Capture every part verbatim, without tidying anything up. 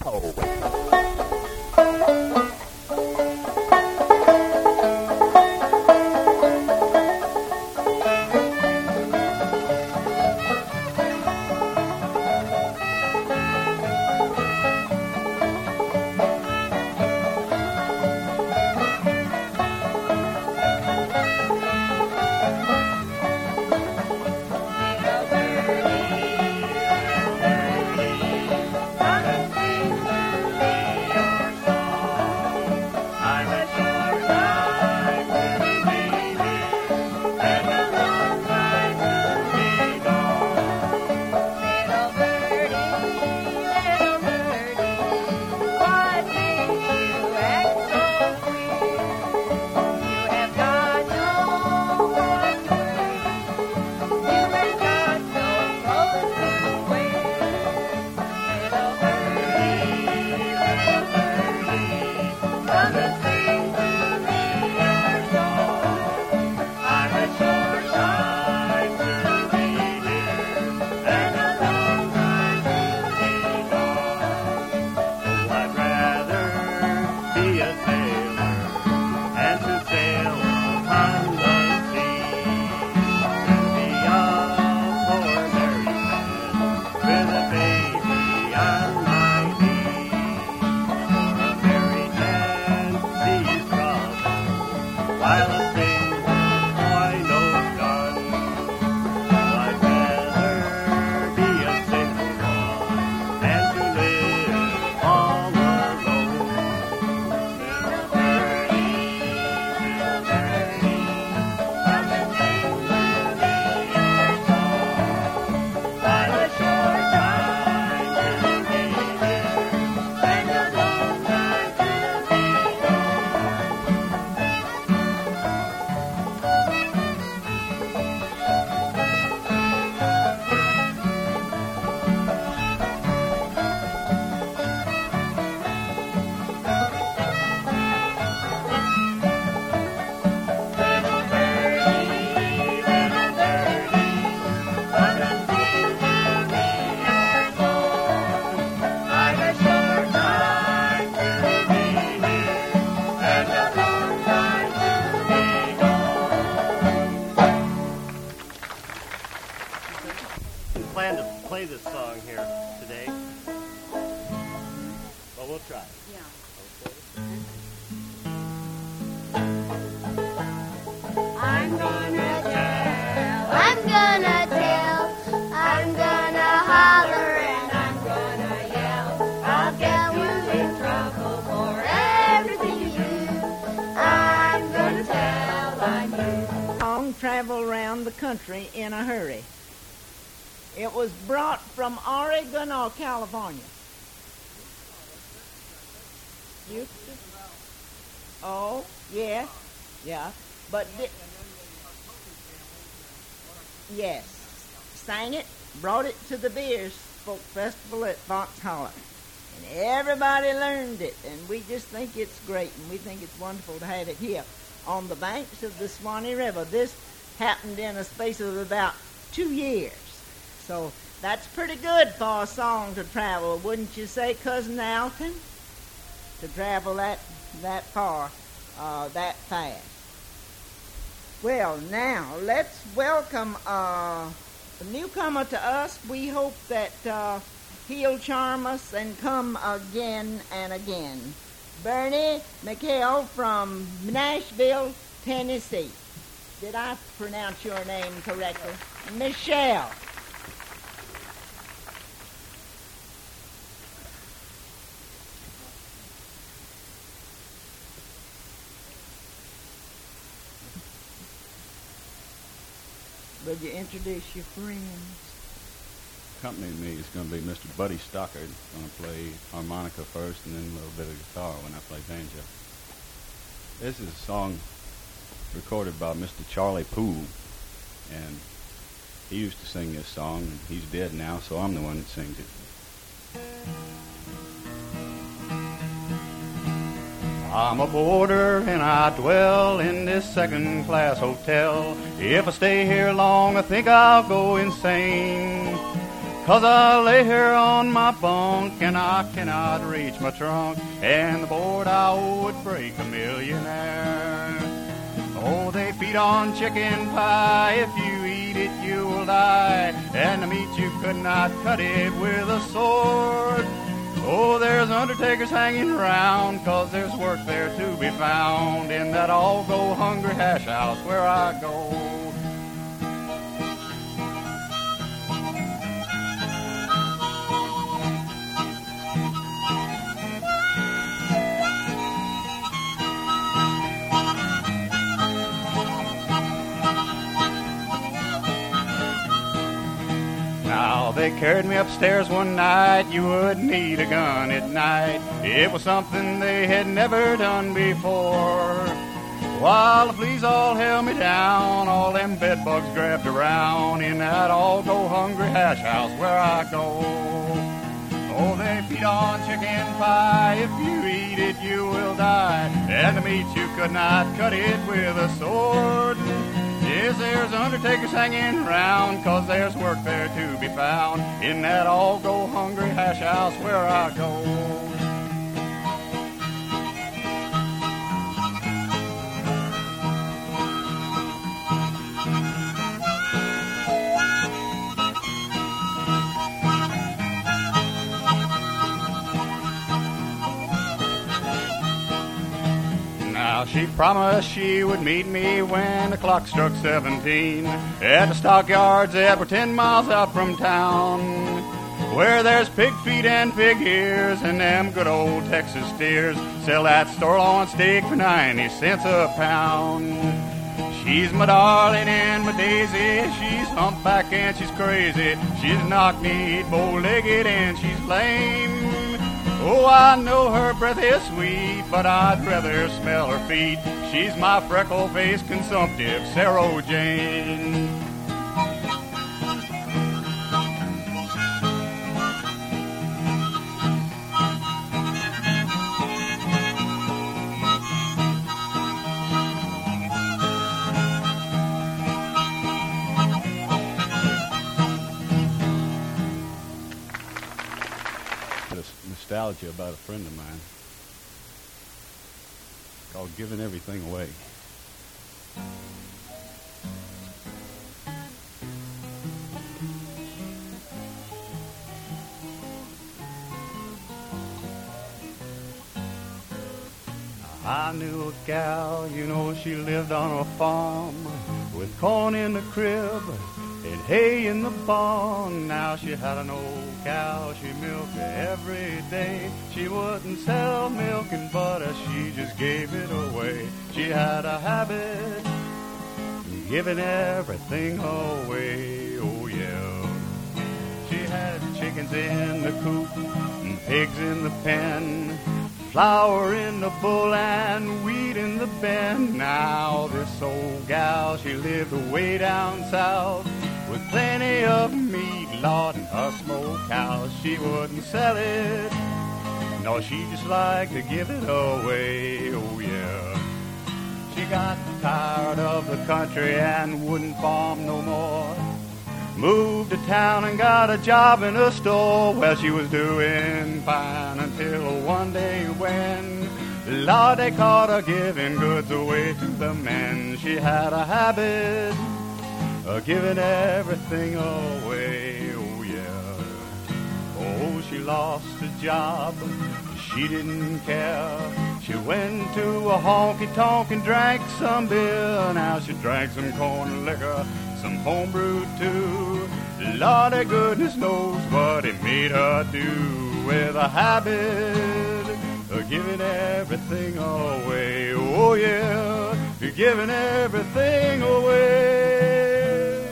In a hurry. It was brought from Oregon or California. You? Oh, yeah, yeah. But di- yes, sang it, brought it to the Beers Folk Festival at Fox Holler, and everybody learned it. And we just think it's great, and we think it's wonderful to have it here on the banks of the Swanee River. This happened in a space of about two years. So that's pretty good for a song to travel, wouldn't you say, Cousin Alton? To travel that that far, uh, that fast. Well, now, let's welcome uh, a newcomer to us. We hope that uh, he'll charm us and come again and again. Bernie McHale from Nashville, Tennessee. Did I pronounce your name correctly? Michelle. Will you introduce your friends? Accompanying me is going to be Mister Buddy Stockard. Going to play harmonica first and then a little bit of guitar when I play banjo. This is a song recorded by Mister Charlie Poole, and he used to sing this song, and he's dead now, so I'm the one that sings it. I'm a boarder and I dwell in this second-class hotel. If I stay here long, I think I'll go insane. 'Cause I lay here on my bunk and I cannot reach my trunk, and the board I owe would break a millionaire. Oh, they feed on chicken pie. If you eat it, you will die. And the meat you could not cut it with a sword. Oh, there's undertakers hanging around, 'cause there's work there to be found in that all-go-hungry hash house where I go. Now, they carried me upstairs one night. You would need a gun at night. It was something they had never done before. While the fleas all held me down, all them bedbugs grabbed around in that all-go-hungry hash house where I go. Oh, they feed on chicken pie. If you eat it, you will die. And the meat you could not cut it with a sword. Yes, there's undertakers hanging around, 'cause there's work there to be found in that all-go-hungry hash house where I go. Now, she promised she would meet me when the clock struck seventeen at the stockyards that were ten miles out from town, where there's pig feet and pig ears and them good old Texas steers sell that sirloin steak for ninety cents a pound. She's my darling and my daisy. She's humpback and she's crazy. She's knock-kneed, bow-legged, and she's lame. Oh, I know her breath is sweet, but I'd rather smell her feet. She's my freckle-faced, consumptive Sarah Jane. Nostalgia about a friend of mine called Giving Everything Away. I knew a gal, you know, she lived on a farm with corn in the crib and hay in the barn. Now she had an old cow, she milked every day. She wouldn't sell milk and butter, she just gave it away. She had a habit of giving everything away, oh yeah. She had chickens in the coop and pigs in the pen, flour in the bowl and wheat in the bin. Now this old gal, she lived way down south with plenty of meat, Lord, and her smoked cows. She wouldn't sell it, no, she just liked to give it away, oh yeah. She got tired of the country and wouldn't farm no more. Moved to town and got a job in a store. Well, she was doing fine until one day when, Lord, they caught her giving goods away to the men. She had a habit of giving everything away, oh yeah. Oh, she lost a job, she didn't care. She went to a honky-tonk and drank some beer. Now she drank some corn liquor, some homebrew too. Lordy goodness knows what it made her do, with a habit of giving everything away, oh yeah, giving everything away.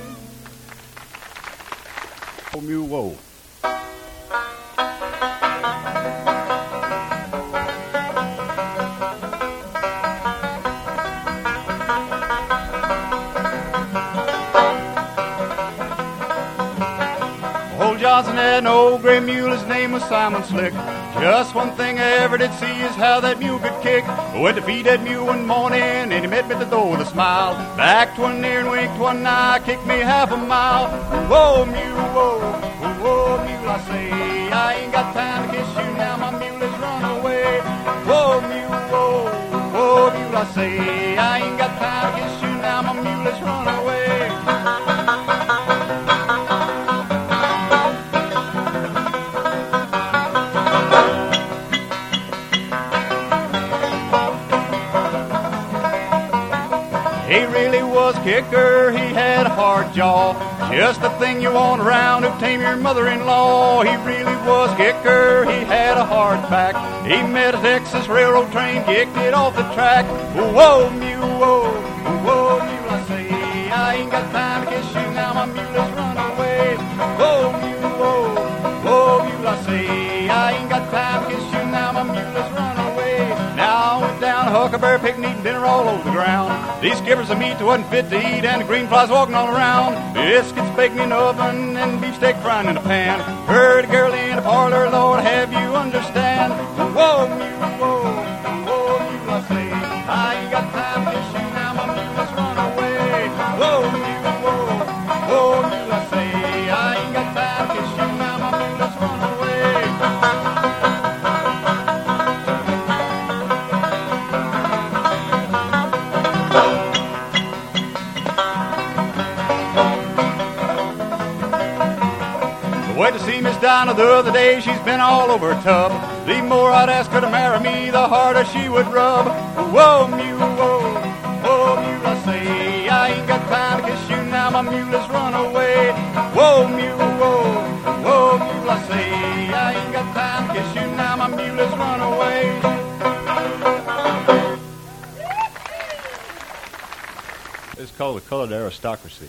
Oh, mu whoa. Johnson had an old gray mule, his name was Simon Slick. Just one thing I ever did see is how that mule could kick. Went to feed that mule one morning and he met me at the door with a smile. Back to one near and winked one eye, kicked me half a mile. Whoa, mule, whoa, whoa, mule, I say, I ain't got time to kiss you now, my mule has run away. Whoa, mule, whoa, whoa, mule, I say, I ain't got time to kiss you now, my mule has run away. He really was a kicker, he had a hard jaw, just the thing you want around to tame your mother-in-law. He really was a kicker, he had a hard back. He met a Texas railroad train, kicked it off the track. Whoa, mule, whoa, whoa, mule, I say, I ain't got time to kiss you now, my mule has run away. Whoa, mule, whoa, whoa, mule, I say, I ain't got time to kiss you now, my mule has run away. Now I went down to Huckleberry picking, eating dinner all over the ground. These skippers of meat wasn't fit to eat, and the green flies walking all around. Biscuits baking in the oven, and beefsteak frying in a pan. Heard a girl in the parlor, Lord, have you understand? Whoa, mule, whoa, whoa, mule, I say, I ain't got time to kiss you now, my mule has run away. Whoa, mule, whoa, whoa, mule, I say, I ain't got time to kiss you now, my mule has run away. Went to see Miss Dinah the other day, she's been all over her tub. The more I'd ask her to marry me, the harder she would rub. Whoa, mule, whoa, whoa, mule, I say, I ain't got time to kiss you now, my mule has run away. Whoa, mule, whoa, whoa, mule, I say, I ain't got time to kiss you now, my mule has run away. It's called the Colored Aristocracy.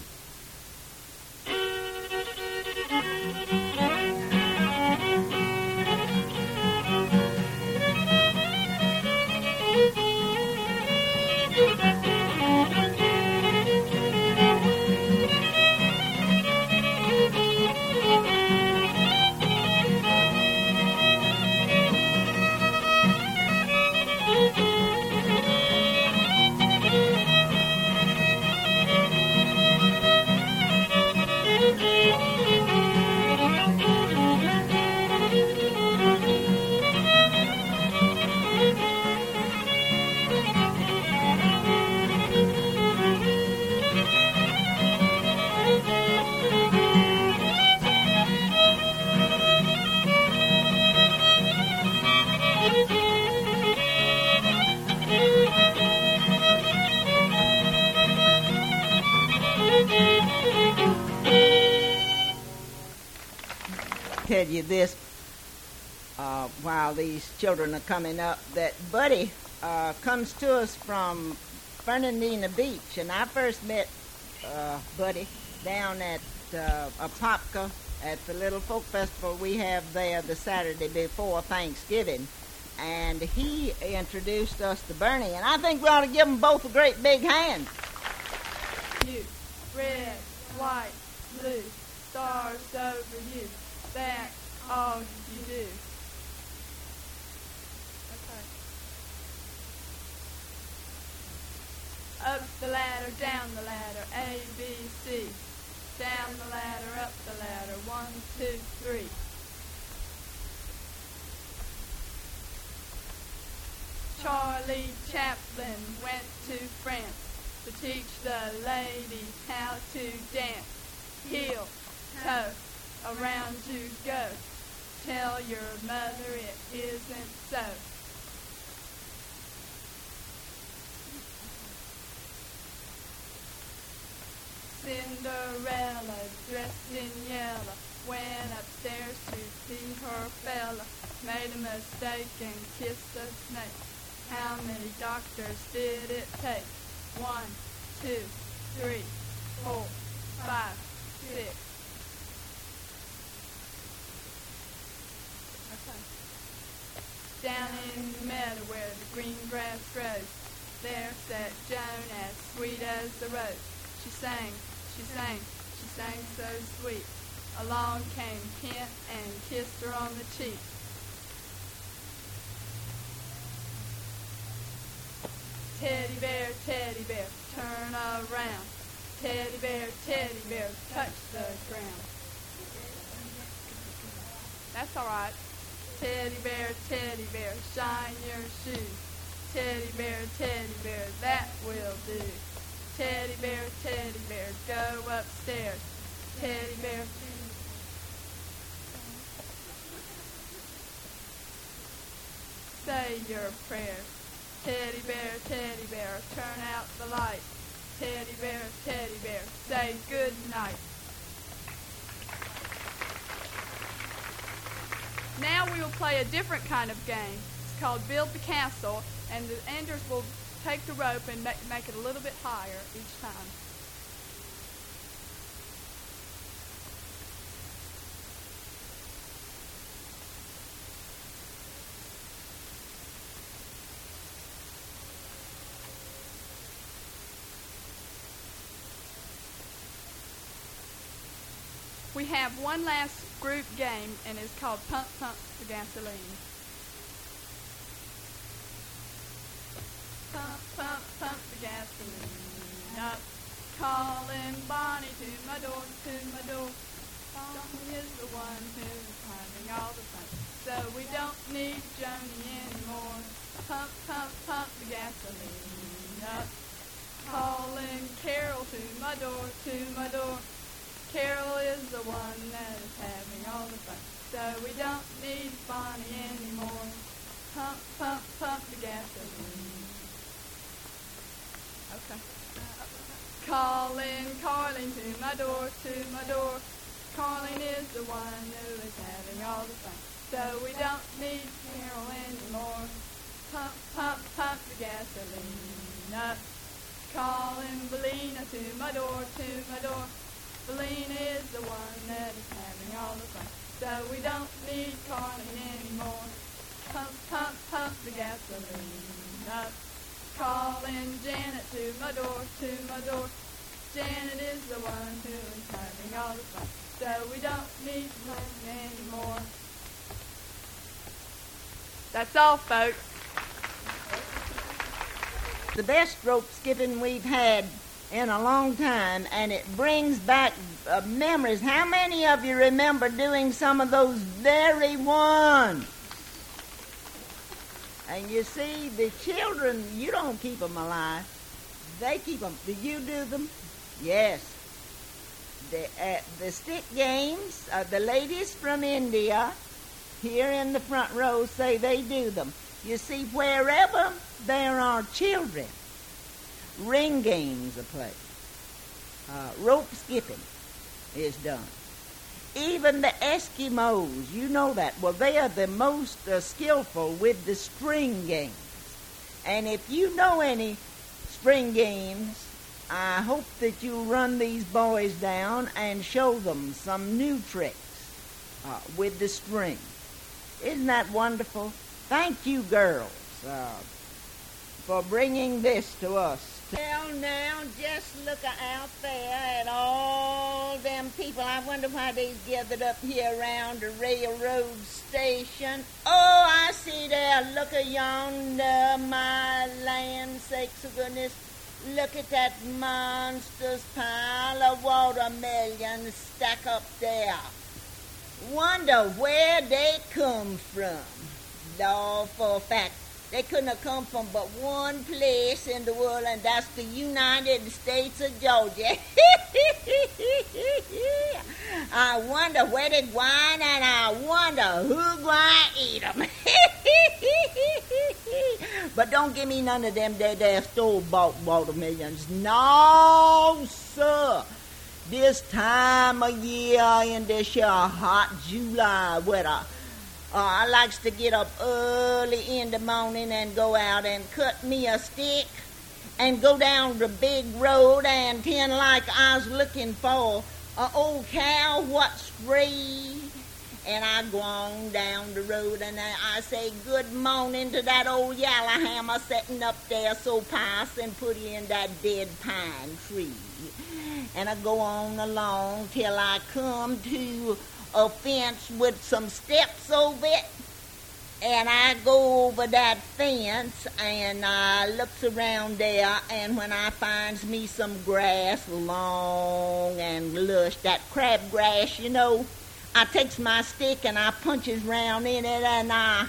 Tell you this uh, while these children are coming up, that Buddy uh, comes to us from Fernandina Beach, and I first met uh, Buddy down at uh, Apopka at the little folk festival we have there the Saturday before Thanksgiving, and he introduced us to Bernie, and I think we ought to give them both a great big hand. You, red, white, blue, stars over you. That's all you do. Okay. Up the ladder, down the ladder, A, B, C. Down the ladder, up the ladder, one, two, three. Charlie Chaplin went to France to teach the ladies how to dance. Heel, toe, around you go. Tell your mother it isn't so. Cinderella, dressed in yellow, went upstairs to see her fella. Made a mistake and kissed a snake. How many doctors did it take? One, two, three, four, five, six. Down in the meadow where the green grass grows, there sat Joan as sweet as the rose. She sang, she sang, she sang so sweet. Along came Kent and kissed her on the cheek. Teddy bear, teddy bear, turn around. Teddy bear, teddy bear, touch the ground. That's all right. Teddy bear, teddy bear, shine your shoes. Teddy bear, teddy bear, that will do. Teddy bear, teddy bear, go upstairs. Teddy bear, say your prayers. Teddy bear, teddy bear, turn out the light. Teddy bear, teddy bear, say good night. Now we will play a different kind of game. It's called Build the Castle, and the Enders will take the rope and make, make it a little bit higher each time. We have one last group game, and it's called Pump Pump the Gasoline. Pump, pump, pump the gasoline up. Calling Bonnie to my door, to my door. Bonnie is the one who's having all the fun. So we don't need Joni anymore. Pump, pump, pump the gasoline up. Calling Carol to my door, to my door. Carol is the one that is having all the fun. So we don't need Bonnie anymore. Pump, pump, pump the gasoline. Okay. Calling Carlene to my door, to my door. Carlene is the one who is having all the fun. So we don't need Carol anymore. Pump, pump, pump the gasoline up. Calling Belina to my door, to my door. Belina is the one that is having all the fun. So we don't need Carlene anymore. Pump, pump, pump the gasoline up. Calling Janet to my door, to my door. Janet is the one who is having all the fun. So we don't need Carlene anymore. That's all, folks. The best rope skipping we've had in a long time, and it brings back uh, memories. How many of you remember doing some of those very ones? And you see, the children, you don't keep them alive. They keep them. Do you do them? Yes. The, uh, the stick games, uh, the ladies from India here in the front row say they do them. You see, wherever there are children, ring games are played. Uh, rope skipping is done. Even the Eskimos, you know that. Well, they are the most uh, skillful with the string games. And if you know any string games, I hope that you run these boys down and show them some new tricks uh, with the string. Isn't that wonderful? Thank you, girls, uh, for bringing this to us. Well, now, just look out there at all them people. I wonder why they gathered up here around the railroad station. Oh, I see there. Look at yonder. My land sakes of goodness. Look at that monstrous pile of watermelons stacked up there. Wonder where they come from. Though, for a fact, they couldn't have come from but one place in the world, and that's the United States of Georgia. I wonder where they're going, and I wonder who's going to eat them. But don't give me none of them dead there store-bought watermelons. No, sir. This time of year in this here hot July weather, Uh, I likes to get up early in the morning and go out and cut me a stick and go down the big road and pretend like I was looking for an old cow what strayed. And I go on down the road and I, I say good morning to that old yellowhammer sitting up there so pious and put in that dead pine tree. And I go on along till I come to a fence with some steps over it, and I go over that fence and I looks around there, and when I finds me some grass long and lush, that crabgrass, you know, I takes my stick and I punches round in it, and I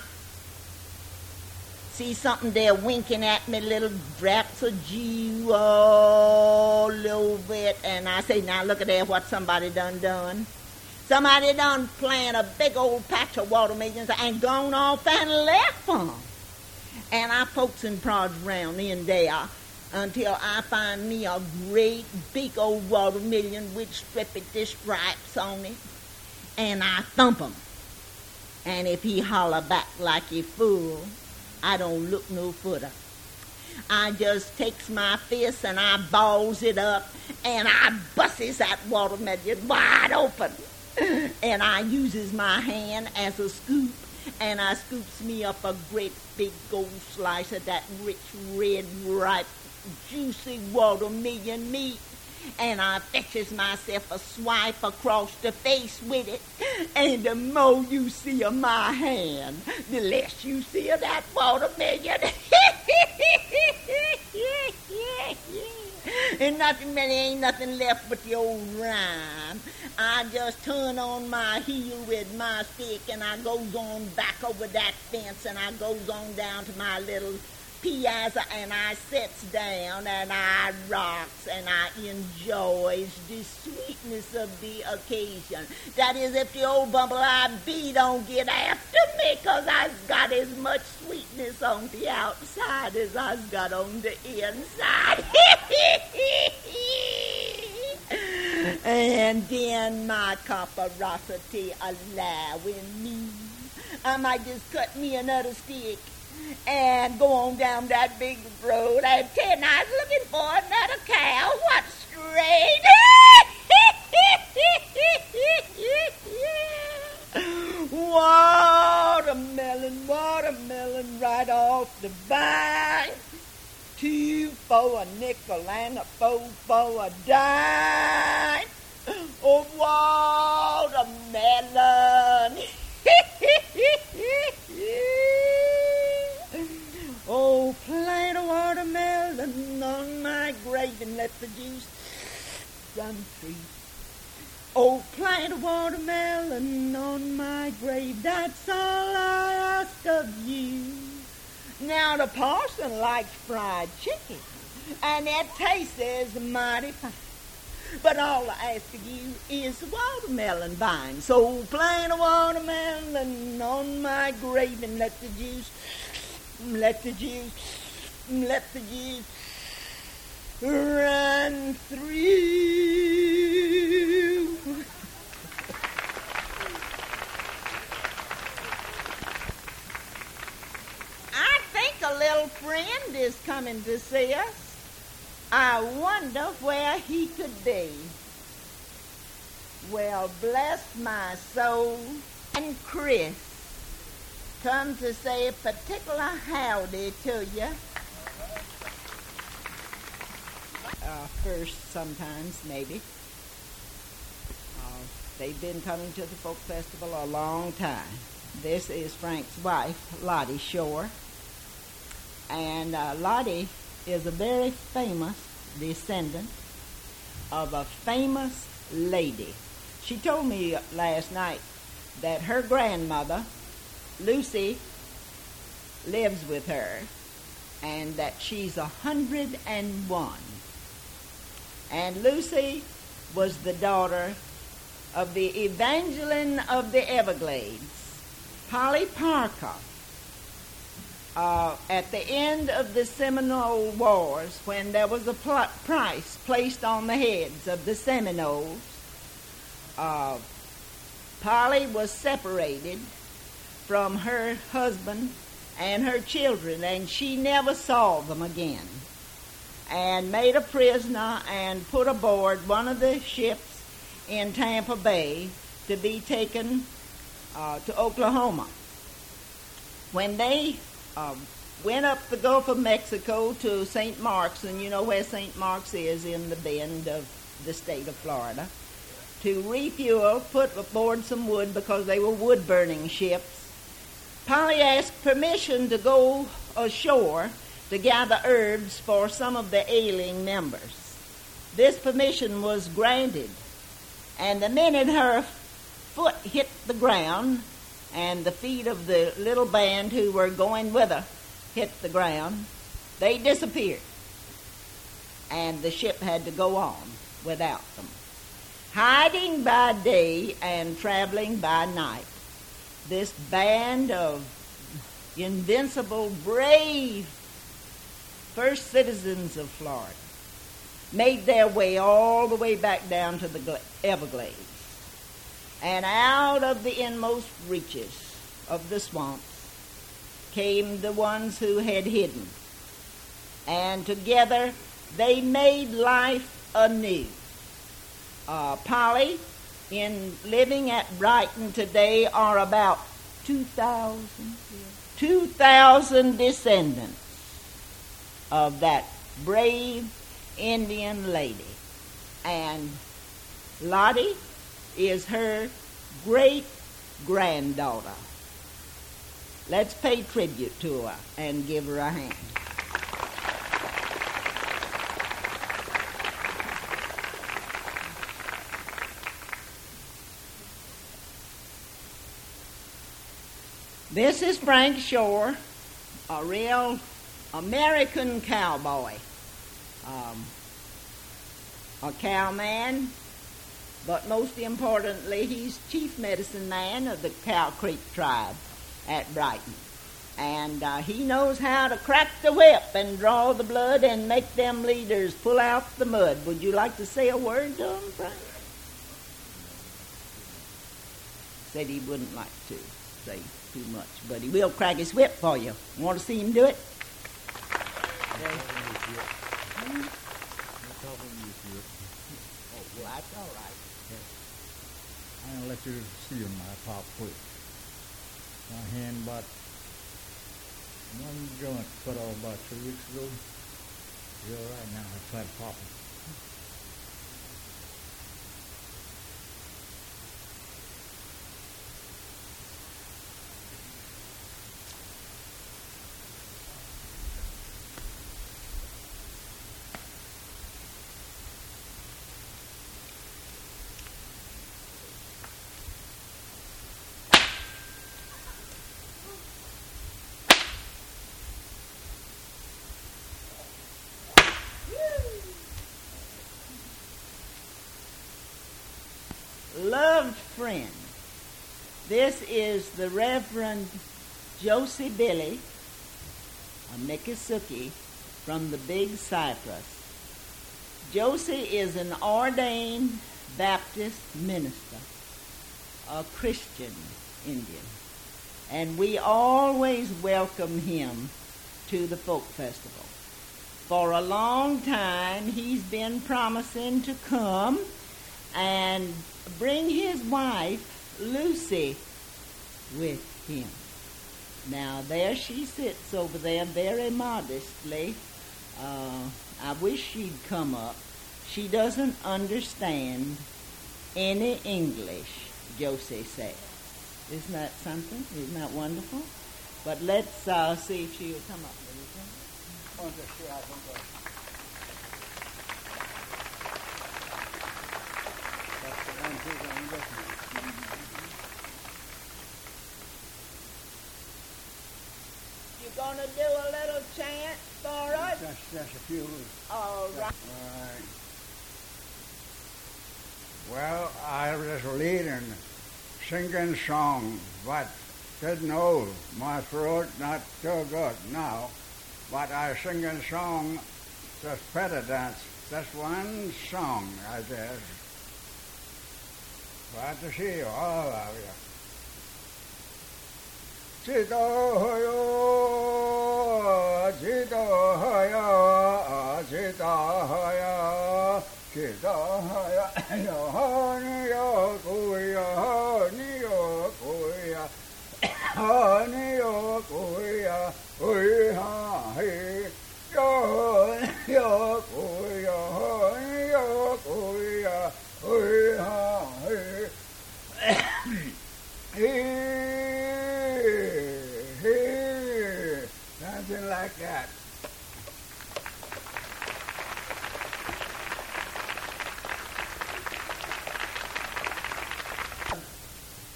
see something there winking at me, little drops of dew all over it, and I say, now look at there, what somebody done done. Somebody done plant a big old patch of watermelons and gone off and left them. And I pokes and prods round in there until I find me a great big old watermelon with strippy stripes on it, and I thump him. And if he holler back like he fool, I don't look no further. I just takes my fist and I balls it up and I busses that watermelon wide open. And I uses my hand as a scoop, and I scoops me up a great big gold slice of that rich, red, ripe, juicy watermelon meat, and I fetches myself a swipe across the face with it, and the more you see of my hand, the less you see of that watermelon. And nothing, really ain't nothing left but the old rhyme. I just turn on my heel with my stick, and I goes on back over that fence, and I goes on down to my little piazza, and I sits down, and I rocks, and I enjoys the sweetness of the occasion. That is, if the old bumblebee bee don't get after me, 'cause I've got as much sweetness on the outside as I've got on the inside. And then my copperosity allowing me, I might just cut me another stick and go on down that big road and ten I was looking for another cow. What straight? Watermelon, watermelon right off the vine. Two for a nickel and a four for a dime. Oh, watermelon. Oh, plant a watermelon on my grave and let the juice run free. Oh, plant a watermelon on my grave, that's all I ask of you. Now, the parson likes fried chicken, and that taste is mighty fine. But all I ask of you is a watermelon vine. So plant a watermelon on my grave and let the juice, let the juice, let the juice run through. I think a little friend is coming to see us. I wonder where he could be. Well, bless my soul. And Chris come to say a particular howdy to you. Uh, first, sometimes, maybe. Uh, they've been coming to the folk festival a long time. This is Frank's wife, Lottie Shore. And uh, Lottie is a very famous descendant of a famous lady. She told me last night that her grandmother, Lucy, lives with her, and that she's a hundred and one. And Lucy was the daughter of the Evangeline of the Everglades, Polly Parker. Uh, at the end of the Seminole Wars, when there was a pl- price placed on the heads of the Seminoles, uh, Polly was separated from her husband and her children, and she never saw them again, and made a prisoner and put aboard one of the ships in Tampa Bay to be taken uh, to Oklahoma. When they Um, went up the Gulf of Mexico to Saint Mark's, and you know where Saint Mark's is in the bend of the state of Florida, to refuel, put aboard some wood because they were wood-burning ships. Polly asked permission to go ashore to gather herbs for some of the ailing members. This permission was granted, and the minute her foot hit the ground and the feet of the little band who were going with her hit the ground, they disappeared. And the ship had to go on without them. Hiding by day and traveling by night, this band of invincible, brave first citizens of Florida made their way all the way back down to the Everglades. And out of the inmost reaches of the swamps came the ones who had hidden. And together they made life anew. Uh, Polly, in living at Brighton today, are about two thousand, two thousand descendants of that brave Indian lady. And Lottie is her great-granddaughter. Let's pay tribute to her and give her a hand. This is Frank Shore, a real American cowboy, um, a cowman, but most importantly, he's chief medicine man of the Cow Creek tribe at Brighton. And uh, he knows how to crack the whip and draw the blood and make them leaders pull out the mud. Would you like to say a word to him, Frank? Said he wouldn't like to say too much, but he will crack his whip for you. Want to see him do it? Okay. Hmm? Oh, well, that's all right. I'm going to let you see my pop quick. My hand about one joint cut off about two weeks ago. You're all right now. I tried popping. Loved friend, this is the Reverend Josie Billy, a Miccosukee from the Big Cypress. Josie is an ordained Baptist minister, a Christian Indian, and we always welcome him to the folk festival. For a long time, he's been promising to come and bring his wife, Lucy, with him. Now, there she sits over there very modestly. Uh, I wish she'd come up. She doesn't understand any English, Josie says. Isn't that something? Isn't that wonderful? But let's uh, see if she'll come up. You gonna do a little chant for us? Just, just a few. All right. All right. Well, I was leading, singing song, but didn't know my throat not so good now. But I singing song, just pedal dance. That's one song I did. Glad to see you, all of you. Chitohoyo, chitohoyo, chitohoyo, chitohoyo, niyo kuya, niyo kuya, niyo kuya, uya, hey, yo, yo kuya, niyo kuya, uya, hey, hey, something like that.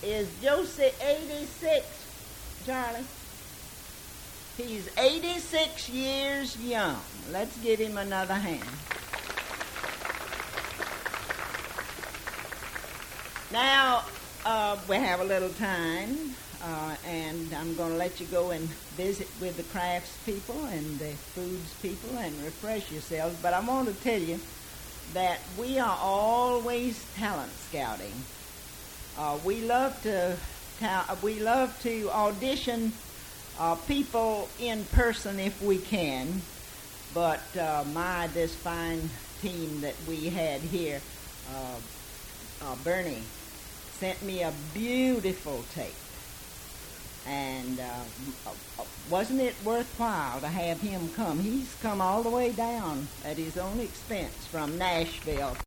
Is Josie eighty-six, Charlie? He's eighty-six years young. Let's give him another hand. Now, uh, we have a little time, uh, and I'm going to let you go and visit with the crafts people and the foods people and refresh yourselves. But I want to tell you that we are always talent scouting. Uh, we love to ta- we love to audition uh, people in person if we can. But uh, my this fine team that we had here, uh, uh, Bernie, sent me a beautiful tape. And uh, wasn't it worthwhile to have him come? He's come all the way down at his own expense from Nashville.